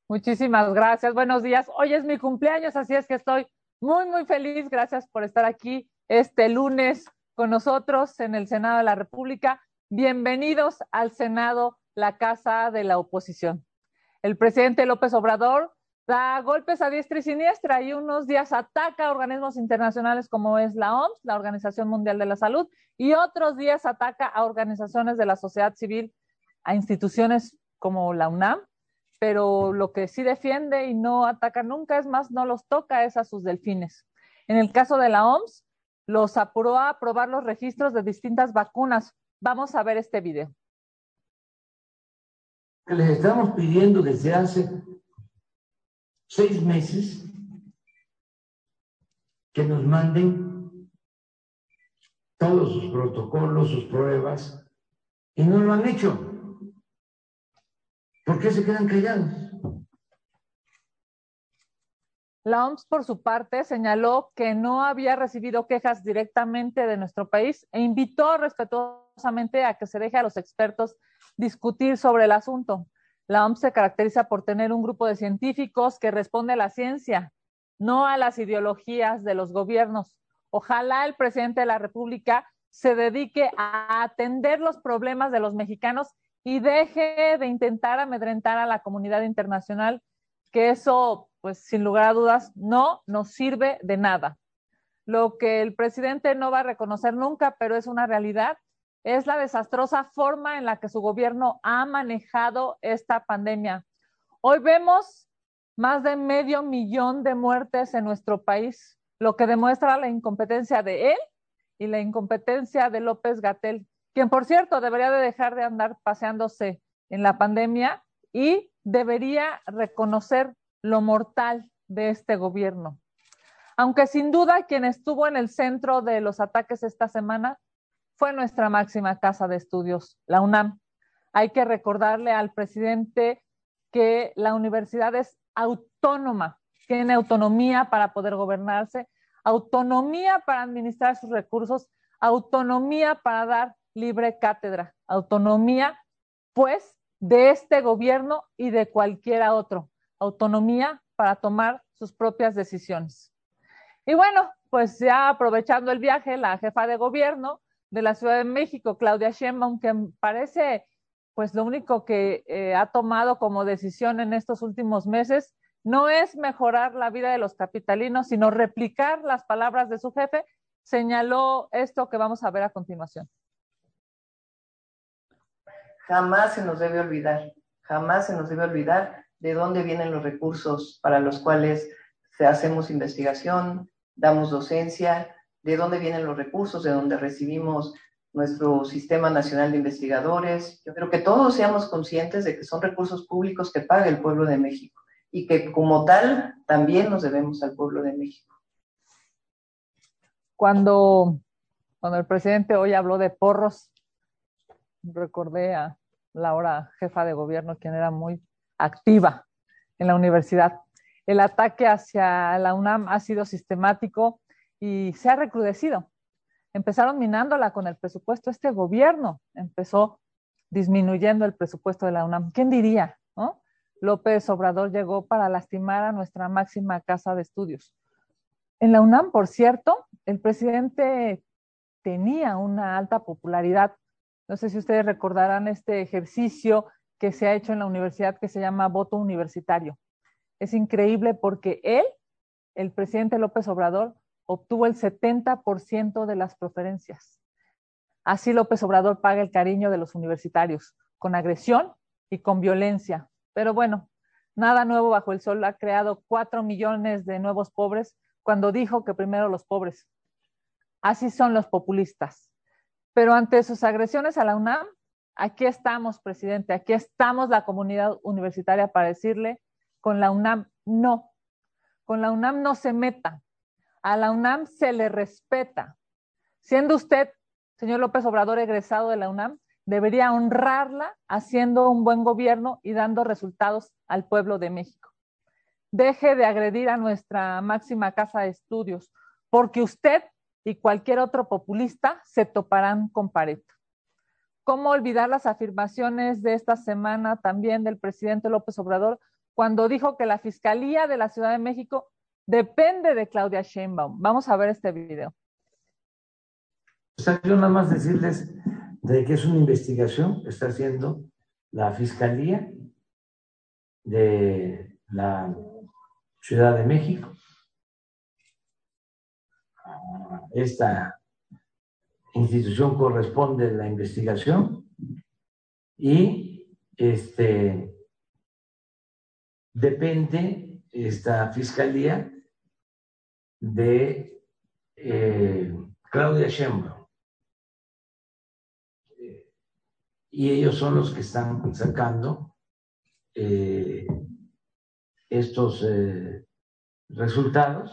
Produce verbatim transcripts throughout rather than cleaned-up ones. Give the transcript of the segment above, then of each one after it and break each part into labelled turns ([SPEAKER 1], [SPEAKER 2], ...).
[SPEAKER 1] Muchísimas gracias. Buenos días. Hoy es mi cumpleaños, así es que estoy muy, muy feliz. Gracias por estar aquí este lunes con nosotros en el Senado de la República. Bienvenidos al Senado, la casa de la oposición. El presidente López Obrador da golpes a diestra y siniestra y unos días ataca a organismos internacionales como es la O M S, la Organización Mundial de la Salud, y otros días ataca a organizaciones de la sociedad civil, a instituciones como la UNAM, pero lo que sí defiende y no ataca nunca, es más, no los toca, es a sus delfines. En el caso de la O M S, los apuró a aprobar los registros de distintas vacunas. Vamos a ver este video.
[SPEAKER 2] Les estamos pidiendo desde hace seis meses que nos manden todos sus protocolos, sus pruebas, y no lo han hecho. ¿Por qué se quedan callados?
[SPEAKER 1] La O M S, por su parte, señaló que no había recibido quejas directamente de nuestro país e invitó respetuosamente a que se deje a los expertos discutir sobre el asunto. La O M S se caracteriza por tener un grupo de científicos que responde a la ciencia, no a las ideologías de los gobiernos. Ojalá el presidente de la República se dedique a atender los problemas de los mexicanos y deje de intentar amedrentar a la comunidad internacional, que eso, pues sin lugar a dudas, no nos sirve de nada. Lo que el presidente no va a reconocer nunca, pero es una realidad, es la desastrosa forma en la que su gobierno ha manejado esta pandemia. Hoy vemos más de medio millón de muertes en nuestro país, lo que demuestra la incompetencia de él y la incompetencia de López-Gatell, quien, por cierto, debería de dejar de andar paseándose en la pandemia y debería reconocer lo mortal de este gobierno. Aunque sin duda quien estuvo en el centro de los ataques esta semana fue nuestra máxima casa de estudios, la UNAM. Hay que recordarle al presidente que la universidad es autónoma, tiene autonomía para poder gobernarse, autonomía para administrar sus recursos, autonomía para dar libre cátedra, autonomía, pues, de este gobierno y de cualquiera otro, autonomía para tomar sus propias decisiones. Y bueno, pues ya aprovechando el viaje, la jefa de gobierno de la Ciudad de México, Claudia Sheinbaum, que parece pues lo único que eh, ha tomado como decisión en estos últimos meses no es mejorar la vida de los capitalinos, sino replicar las palabras de su jefe, señaló esto que vamos a ver a continuación.
[SPEAKER 3] Jamás se nos debe olvidar, jamás se nos debe olvidar de dónde vienen los recursos para los cuales hacemos investigación, damos docencia, de dónde vienen los recursos, de dónde recibimos nuestro Sistema Nacional de Investigadores. Yo creo que todos seamos conscientes de que son recursos públicos que paga el pueblo de México y que como tal también nos debemos al pueblo de México.
[SPEAKER 1] Cuando, cuando el presidente hoy habló de porros, recordé a la ahora jefa de gobierno, quien era muy activa en la universidad. El ataque hacia la UNAM ha sido sistemático y se ha recrudecido. Empezaron minándola con el presupuesto. Este gobierno empezó disminuyendo el presupuesto de la UNAM. ¿Quién diría, no? López Obrador llegó para lastimar a nuestra máxima casa de estudios. En la UNAM, por cierto, el presidente tenía una alta popularidad. No sé si ustedes recordarán este ejercicio que se ha hecho en la universidad que se llama voto universitario. Es increíble porque él, el presidente López Obrador, obtuvo el setenta por ciento de las preferencias. Así López Obrador paga el cariño de los universitarios, con agresión y con violencia. Pero bueno, nada nuevo bajo el sol. Ha creado cuatro millones de nuevos pobres cuando dijo que primero los pobres. Así son los populistas. Pero ante sus agresiones a la UNAM, aquí estamos, presidente, aquí estamos la comunidad universitaria para decirle, con la UNAM no, con la UNAM no se meta, a la UNAM se le respeta. Siendo usted, señor López Obrador, egresado de la UNAM, debería honrarla haciendo un buen gobierno y dando resultados al pueblo de México. Deje de agredir a nuestra máxima casa de estudios, porque usted y cualquier otro populista se toparán con pared. ¿Cómo olvidar las afirmaciones de esta semana también del presidente López Obrador cuando dijo que la Fiscalía de la Ciudad de México depende de Claudia Sheinbaum? Vamos a ver este video.
[SPEAKER 2] O sea, yo nada más decirles de que es una investigación que está haciendo la Fiscalía de la Ciudad de México. Esta institución corresponde a la investigación y este depende esta Fiscalía de eh, Claudia Sheinbaum. Y ellos son los que están sacando eh, estos eh, resultados.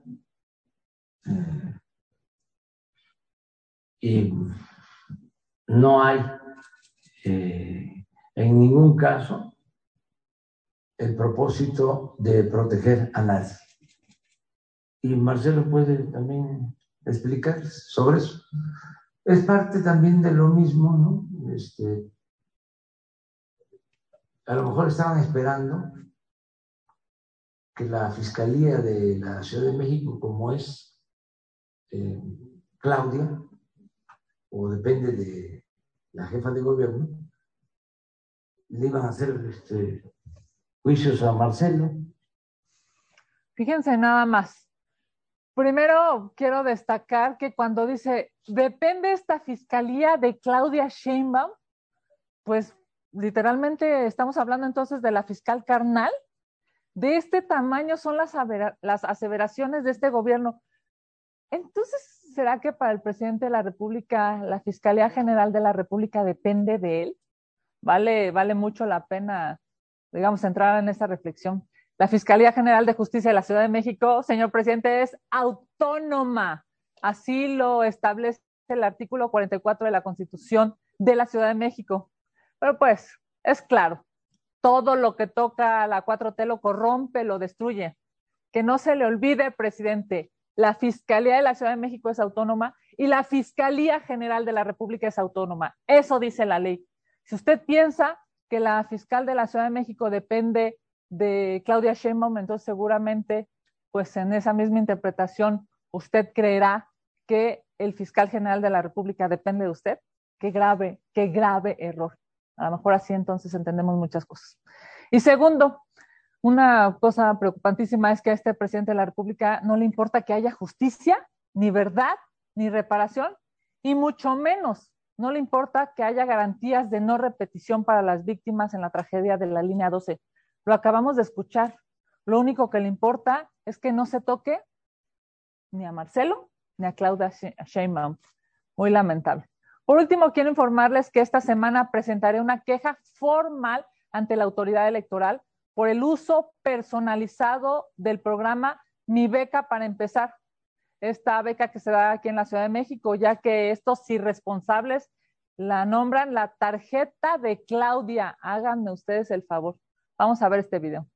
[SPEAKER 2] Y no hay eh, en ningún caso el propósito de proteger a nadie. Y Marcelo puede también explicar sobre eso. Es parte también de lo mismo, ¿no? Este, a lo mejor estaban esperando que la Fiscalía de la Ciudad de México, como es eh, Claudia, o depende de la jefa de gobierno, le iban a hacer este, juicios a Marcelo.
[SPEAKER 1] Fíjense nada más. Primero quiero destacar que cuando dice depende esta fiscalía de Claudia Sheinbaum, pues literalmente estamos hablando entonces de la fiscal carnal. De este tamaño son las, las aseveraciones de este gobierno. Entonces, ¿será que para el presidente de la República, la Fiscalía General de la República depende de él? Vale, vale mucho la pena, digamos, entrar en esta reflexión. La Fiscalía General de Justicia de la Ciudad de México, señor presidente, es autónoma. Así lo establece el artículo cuarenta y cuatro de la Constitución de la Ciudad de México. Pero pues, es claro, todo lo que toca a la cuatro T lo corrompe, lo destruye. Que no se le olvide, presidente, la Fiscalía de la Ciudad de México es autónoma y la Fiscalía General de la República es autónoma. Eso dice la ley. Si usted piensa que la fiscal de la Ciudad de México depende de Claudia Sheinbaum, entonces seguramente, pues en esa misma interpretación, usted creerá que el fiscal general de la República depende de usted. Qué grave, qué grave error. A lo mejor así entonces entendemos muchas cosas. Y segundo, una cosa preocupantísima es que a este presidente de la República no le importa que haya justicia, ni verdad, ni reparación, y mucho menos no le importa que haya garantías de no repetición para las víctimas en la tragedia de la línea doce. Lo acabamos de escuchar. Lo único que le importa es que no se toque ni a Marcelo ni a Claudia Sheinbaum. Muy lamentable. Por último, quiero informarles que esta semana presentaré una queja formal ante la autoridad electoral por el uso personalizado del programa Mi Beca para Empezar. Esta beca que se da aquí en la Ciudad de México, ya que estos irresponsables la nombran la tarjeta de Claudia. Háganme ustedes el favor. Vamos a ver este video.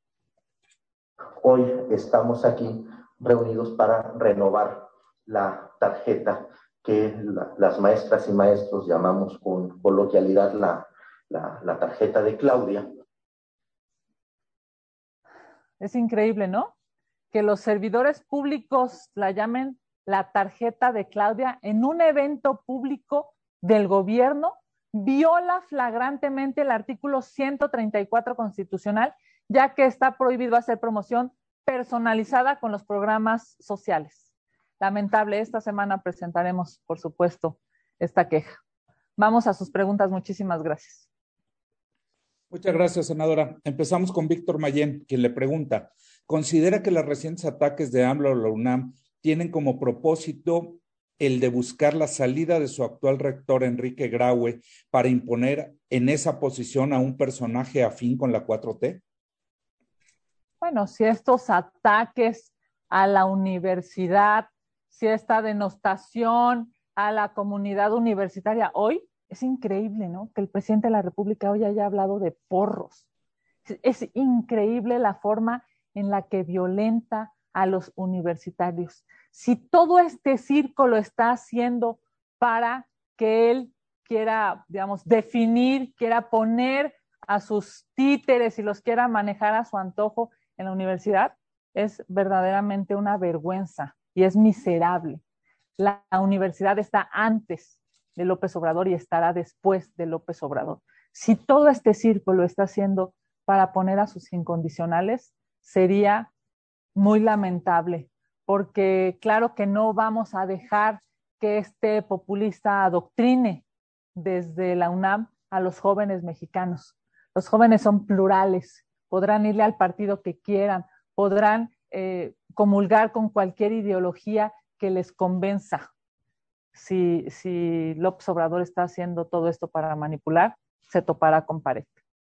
[SPEAKER 4] Hoy estamos aquí reunidos para renovar la tarjeta que la, las maestras y maestros llamamos con coloquialidad la, la, la tarjeta de Claudia.
[SPEAKER 1] Es increíble, ¿no? Que los servidores públicos la llamen la tarjeta de Claudia en un evento público del gobierno, viola flagrantemente el artículo ciento treinta y cuatro constitucional, ya que está prohibido hacer promoción personalizada con los programas sociales. Lamentable, esta semana presentaremos, por supuesto, esta queja. Vamos a sus preguntas. Muchísimas gracias.
[SPEAKER 5] Muchas gracias, senadora. Empezamos con Víctor Mayén, quien le pregunta, ¿considera que los recientes ataques de AMLO a la UNAM tienen como propósito el de buscar la salida de su actual rector, Enrique Graue, para imponer en esa posición a un personaje afín con la cuatro T?
[SPEAKER 1] Bueno, si estos ataques a la universidad, si esta denostación a la comunidad universitaria hoy, es increíble, ¿no? Que el presidente de la República hoy haya hablado de porros. Es increíble la forma en la que violenta a los universitarios. Si todo este circo lo está haciendo para que él quiera, digamos, definir, quiera poner a sus títeres y los quiera manejar a su antojo en la universidad, es verdaderamente una vergüenza y es miserable. La universidad está antes de López Obrador y estará después de López Obrador. Si todo este círculo lo está haciendo para poner a sus incondicionales, sería muy lamentable, porque claro que no vamos a dejar que este populista adoctrine desde la UNAM a los jóvenes mexicanos. Los jóvenes son plurales, podrán irle al partido que quieran, podrán eh, comulgar con cualquier ideología que les convenza. Si, si López Obrador está haciendo todo esto para manipular, se topará con pared.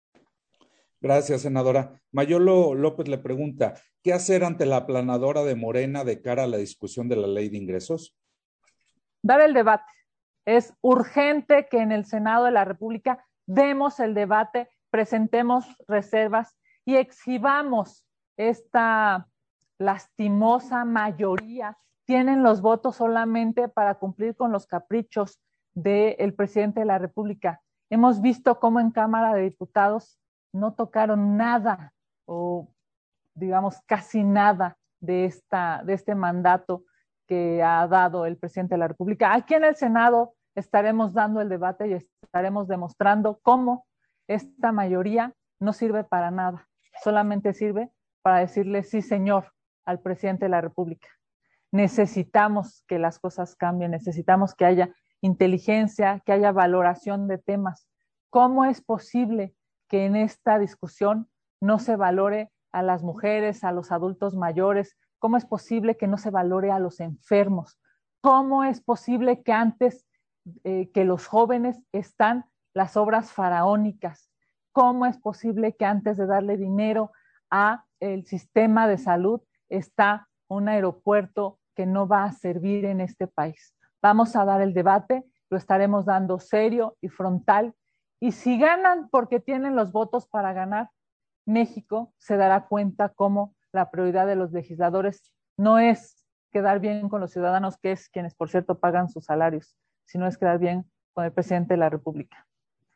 [SPEAKER 5] Gracias, senadora. Mayolo López le pregunta, ¿qué hacer ante la aplanadora de Morena de cara a la discusión de la ley de ingresos?
[SPEAKER 1] Dar el debate. Es urgente que en el Senado de la República demos el debate, presentemos reservas y exhibamos esta lastimosa mayoría. Tienen los votos solamente para cumplir con los caprichos del presidente de la República. Hemos visto cómo en Cámara de Diputados no tocaron nada o digamos casi nada de, esta, de este mandato que ha dado el presidente de la República. Aquí en el Senado estaremos dando el debate y estaremos demostrando cómo esta mayoría no sirve para nada, solamente sirve para decirle sí, señor, al presidente de la República. Necesitamos que las cosas cambien, necesitamos que haya inteligencia, que haya valoración de temas. ¿Cómo es posible que en esta discusión no se valore a las mujeres, a los adultos mayores? ¿Cómo es posible que no se valore a los enfermos? ¿Cómo es posible que antes eh, que los jóvenes están las obras faraónicas? ¿Cómo es posible que antes de darle dinero a el sistema de salud está un aeropuerto que no va a servir en este país? Vamos a dar el debate, lo estaremos dando serio y frontal, y si ganan porque tienen los votos para ganar, México se dará cuenta cómo la prioridad de los legisladores no es quedar bien con los ciudadanos, que es quienes, por cierto, pagan sus salarios, sino es quedar bien con el presidente de la República.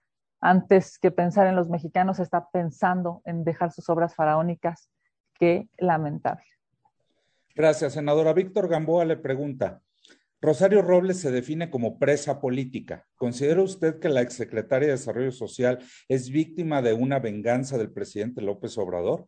[SPEAKER 1] Antes que pensar en los mexicanos, está pensando en dejar sus obras faraónicas. Qué lamentable.
[SPEAKER 5] Gracias, senadora. Víctor Gamboa le pregunta, Rosario Robles se define como presa política. ¿Considera usted que la exsecretaria de Desarrollo Social es víctima de una venganza del presidente López Obrador?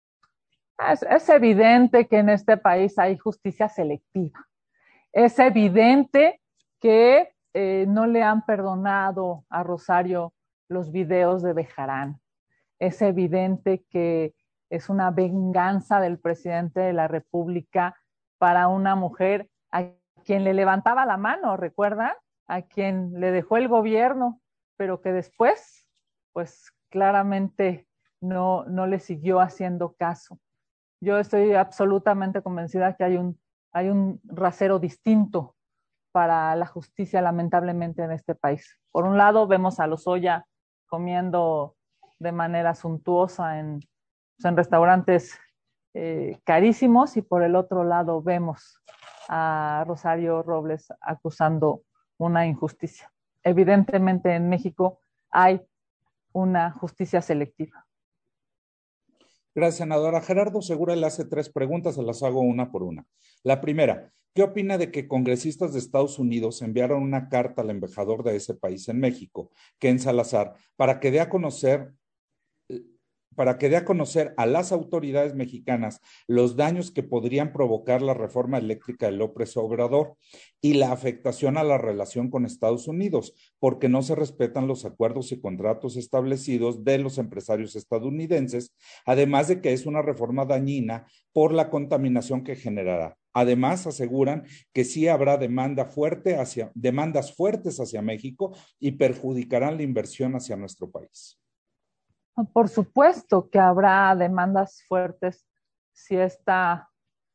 [SPEAKER 1] Es, es evidente que en este país hay justicia selectiva. Es evidente que eh, no le han perdonado a Rosario los videos de Bejarán. Es evidente que es una venganza del presidente de la República para una mujer a quien le levantaba la mano, ¿recuerda? A quien le dejó el gobierno, pero que después, pues claramente no, no le siguió haciendo caso. Yo estoy absolutamente convencida que hay un, hay un rasero distinto para la justicia, lamentablemente, en este país. Por un lado, vemos a Lozoya comiendo de manera suntuosa en, pues, en restaurantes eh, carísimos, y por el otro lado vemos a Rosario Robles acusando una injusticia. Evidentemente en México hay una justicia selectiva.
[SPEAKER 5] Gracias, senadora. Gerardo Segura le hace tres preguntas, se las hago una por una. La primera, ¿qué opina de que congresistas de Estados Unidos enviaron una carta al embajador de ese país en México, Ken Salazar, para que dé a conocer para que dé a conocer a las autoridades mexicanas los daños que podrían provocar la reforma eléctrica de López Obrador y la afectación a la relación con Estados Unidos, porque no se respetan los acuerdos y contratos establecidos de los empresarios estadounidenses, además de que es una reforma dañina por la contaminación que generará? Además, aseguran que sí habrá demanda fuerte hacia, demandas fuertes hacia México y perjudicarán la inversión hacia nuestro país.
[SPEAKER 1] Por supuesto que habrá demandas fuertes si esta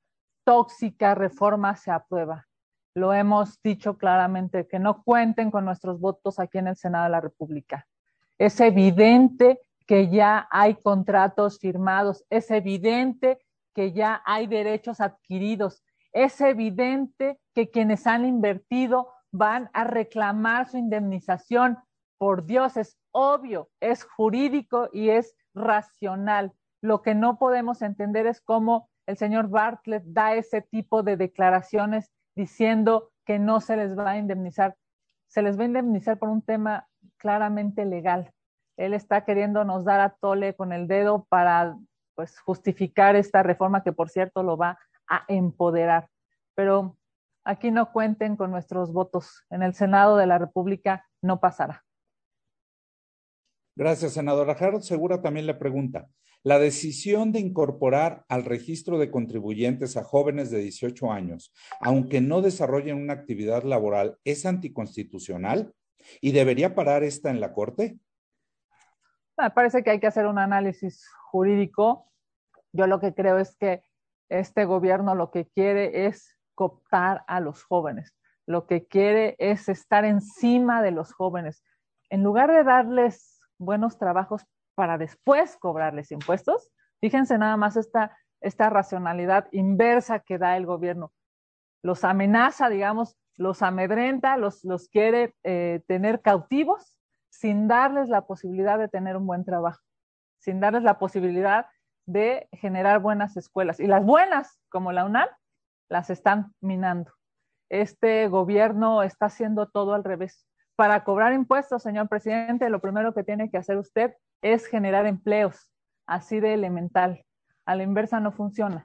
[SPEAKER 1] tóxica reforma se aprueba. Lo hemos dicho claramente, que no cuenten con nuestros votos aquí en el Senado de la República. Es evidente que ya hay contratos firmados, es evidente que ya hay derechos adquiridos, es evidente que quienes han invertido van a reclamar su indemnización. Por Dios, es obvio, es jurídico y es racional. Lo que no podemos entender es cómo el señor Bartlett da ese tipo de declaraciones diciendo que no se les va a indemnizar. Se les va a indemnizar por un tema claramente legal. Él está queriéndonos dar a tole con el dedo para pues, justificar esta reforma que, por cierto, lo va a empoderar. Pero aquí no cuenten con nuestros votos. En el Senado de la República no pasará.
[SPEAKER 5] Gracias, senadora. Gerardo Segura también le pregunta, ¿la decisión de incorporar al registro de contribuyentes a jóvenes de dieciocho años, aunque no desarrollen una actividad laboral, es anticonstitucional y debería parar esta en la Corte?
[SPEAKER 1] Me parece que hay que hacer un análisis jurídico. Yo lo que creo es que este gobierno lo que quiere es cooptar a los jóvenes. Lo que quiere es estar encima de los jóvenes. En lugar de darles buenos trabajos para después cobrarles impuestos, fíjense nada más esta, esta racionalidad inversa que da el gobierno. Los amenaza, digamos, los amedrenta, los, los quiere eh, tener cautivos sin darles la posibilidad de tener un buen trabajo, sin darles la posibilidad de generar buenas escuelas. Y las buenas, como la UNAM, las están minando. Este gobierno está haciendo todo al revés. Para cobrar impuestos, señor presidente, lo primero que tiene que hacer usted es generar empleos, así de elemental. A la inversa no funciona.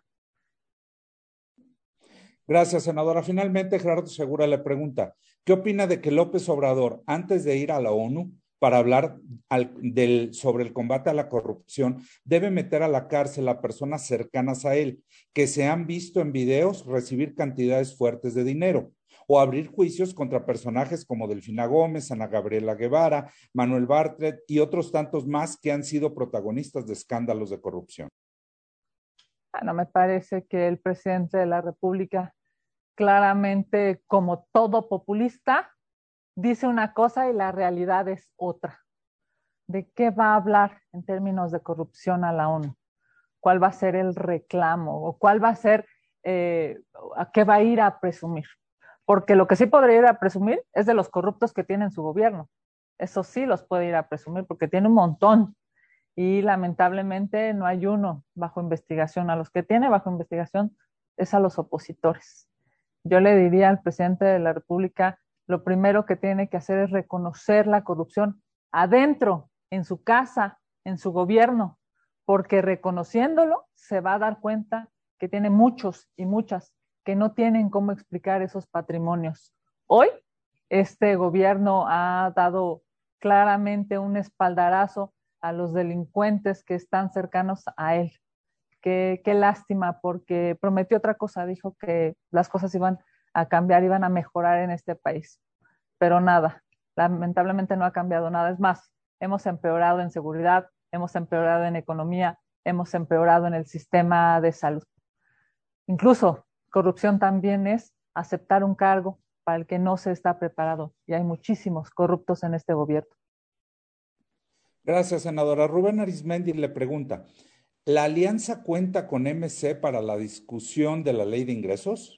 [SPEAKER 5] Gracias, senadora. Finalmente, Gerardo Segura le pregunta, ¿qué opina de que López Obrador, antes de ir a la ONU para hablar al, del, sobre el combate a la corrupción, debe meter a la cárcel a personas cercanas a él, que se han visto en videos recibir cantidades fuertes de dinero, o abrir juicios contra personajes como Delfina Gómez, Ana Gabriela Guevara, Manuel Bartlett y otros tantos más que han sido protagonistas de escándalos de corrupción?
[SPEAKER 1] Bueno, me parece que el presidente de la República, claramente, como todo populista, dice una cosa y la realidad es otra. ¿De qué va a hablar en términos de corrupción a la ONU? ¿Cuál va a ser el reclamo? ¿O cuál va a ser, eh, a qué va a ir a presumir? Porque lo que sí podría ir a presumir es de los corruptos que tiene en su gobierno. Eso sí los puede ir a presumir porque tiene un montón. Y lamentablemente no hay uno bajo investigación. A los que tiene bajo investigación es a los opositores. Yo le diría al presidente de la República, lo primero que tiene que hacer es reconocer la corrupción adentro, en su casa, en su gobierno, porque reconociéndolo se va a dar cuenta que tiene muchos y muchas que no tienen cómo explicar esos patrimonios. Hoy, este gobierno ha dado claramente un espaldarazo a los delincuentes que están cercanos a él. Qué, qué lástima, porque prometió otra cosa, dijo que las cosas iban a cambiar, iban a mejorar en este país, pero nada, lamentablemente no ha cambiado nada. Es más, hemos empeorado en seguridad, hemos empeorado en economía, hemos empeorado en el sistema de salud. Incluso corrupción también es aceptar un cargo para el que no se está preparado, y hay muchísimos corruptos en este gobierno.
[SPEAKER 5] Gracias, senadora. Rubén Arismendi le pregunta, ¿la alianza cuenta con M C para la discusión de la ley de ingresos?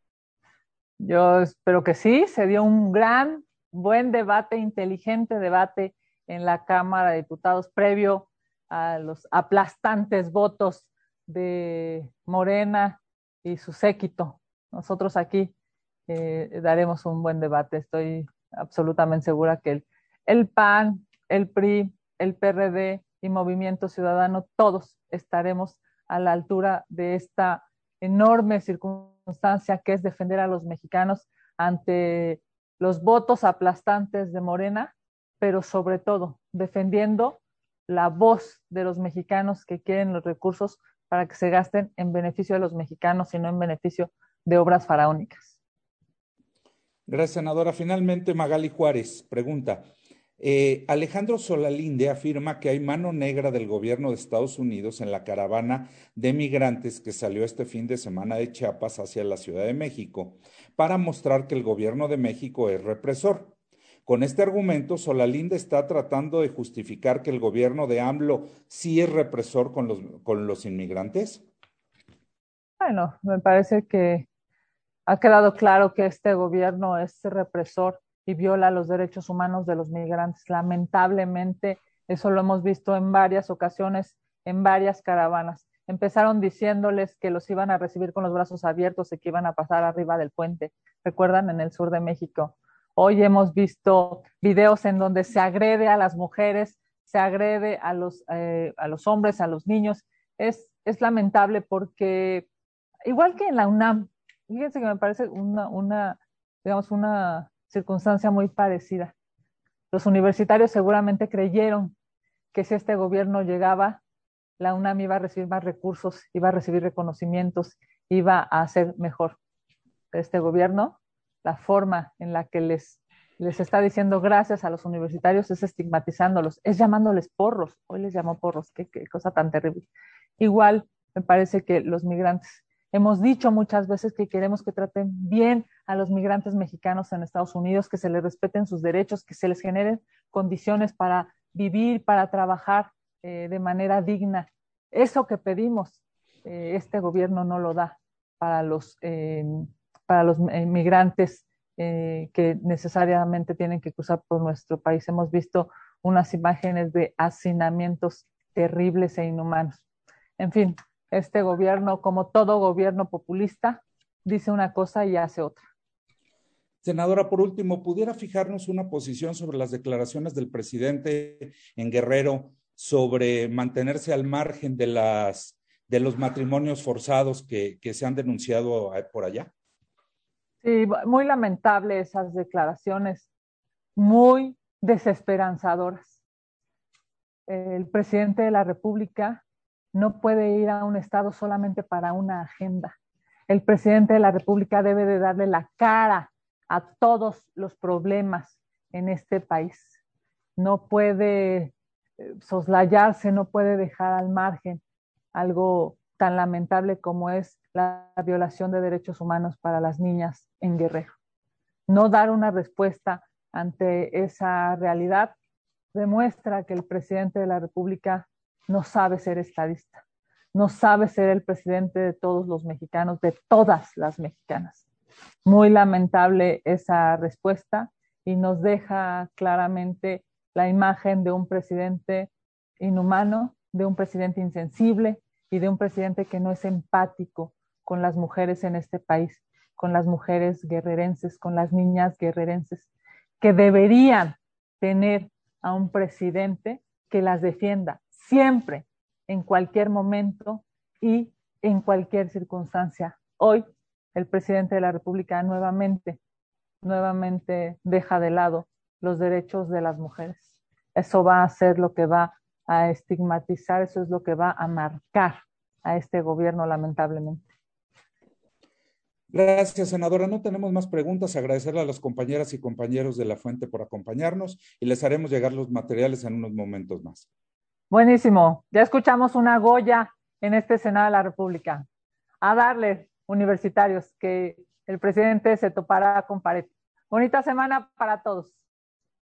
[SPEAKER 1] Yo espero que sí. Se dio un gran, buen debate, inteligente debate en la Cámara de Diputados previo a los aplastantes votos de Morena y su séquito. Nosotros aquí eh, daremos un buen debate. Estoy absolutamente segura que el, el P A N, el P R I, el P R D y Movimiento Ciudadano, todos estaremos a la altura de esta enorme circunstancia que es defender a los mexicanos ante los votos aplastantes de Morena, pero sobre todo defendiendo la voz de los mexicanos que quieren los recursos para que se gasten en beneficio de los mexicanos y no en beneficio de obras faraónicas.
[SPEAKER 5] Gracias, senadora. Finalmente, Magali Juárez pregunta, eh, Alejandro Solalinde afirma que hay mano negra del gobierno de Estados Unidos en la caravana de migrantes que salió este fin de semana de Chiapas hacia la Ciudad de México para mostrar que el gobierno de México es represor. Con este argumento, Solalinde está tratando de justificar que el gobierno de AMLO sí es represor con los, con los inmigrantes.
[SPEAKER 1] Bueno, me parece que ha quedado claro que este gobierno es represor y viola los derechos humanos de los migrantes. Lamentablemente, eso lo hemos visto en varias ocasiones, en varias caravanas. Empezaron diciéndoles que los iban a recibir con los brazos abiertos y que iban a pasar arriba del puente. ¿Recuerdan? En el sur de México. Hoy hemos visto videos en donde se agrede a las mujeres, se agrede a los, eh, a los hombres, a los niños. Es, es lamentable porque, igual que en la UNAM, fíjense que me parece una, una, digamos, una circunstancia muy parecida. Los universitarios seguramente creyeron que si este gobierno llegaba, la UNAM iba a recibir más recursos, iba a recibir reconocimientos, iba a hacer mejor. Este gobierno, la forma en la que les, les está diciendo gracias a los universitarios es estigmatizándolos, es llamándoles porros. Hoy les llamó porros, qué, qué cosa tan terrible. Igual me parece que los migrantes, hemos dicho muchas veces que queremos que traten bien a los migrantes mexicanos en Estados Unidos, que se les respeten sus derechos, que se les generen condiciones para vivir, para trabajar eh, de manera digna. Eso que pedimos, eh, este gobierno no lo da para los, eh, para los migrantes eh, que necesariamente tienen que cruzar por nuestro país. Hemos visto unas imágenes de hacinamientos terribles e inhumanos. En fin, este gobierno, como todo gobierno populista, dice una cosa y hace otra.
[SPEAKER 5] Senadora, por último, ¿pudiera fijarnos una posición sobre las declaraciones del presidente en Guerrero sobre mantenerse al margen de, las, de los matrimonios forzados que, que se han denunciado por allá?
[SPEAKER 1] Sí, muy lamentable esas declaraciones, muy desesperanzadoras. El presidente de la República no puede ir a un estado solamente para una agenda. El presidente de la República debe de darle la cara a todos los problemas en este país. No puede soslayarse, no puede dejar al margen algo tan lamentable como es la violación de derechos humanos para las niñas en Guerrero. No dar una respuesta ante esa realidad demuestra que el presidente de la República no sabe ser estadista, no sabe ser el presidente de todos los mexicanos, de todas las mexicanas. Muy lamentable esa respuesta y nos deja claramente la imagen de un presidente inhumano, de un presidente insensible y de un presidente que no es empático con las mujeres en este país, con las mujeres guerrerenses, con las niñas guerrerenses, que deberían tener a un presidente que las defienda siempre, en cualquier momento y en cualquier circunstancia. Hoy, el presidente de la República nuevamente, nuevamente deja de lado los derechos de las mujeres. Eso va a ser lo que va a estigmatizar, eso es lo que va a marcar a este gobierno, lamentablemente.
[SPEAKER 5] Gracias, senadora. No tenemos más preguntas. Agradecerle a las compañeras y compañeros de La Fuente por acompañarnos y les haremos llegar los materiales en unos momentos más.
[SPEAKER 1] Buenísimo. Ya escuchamos una Goya en este Senado de la República. A darle, universitarios, que el presidente se topará con pared. Bonita semana para todos.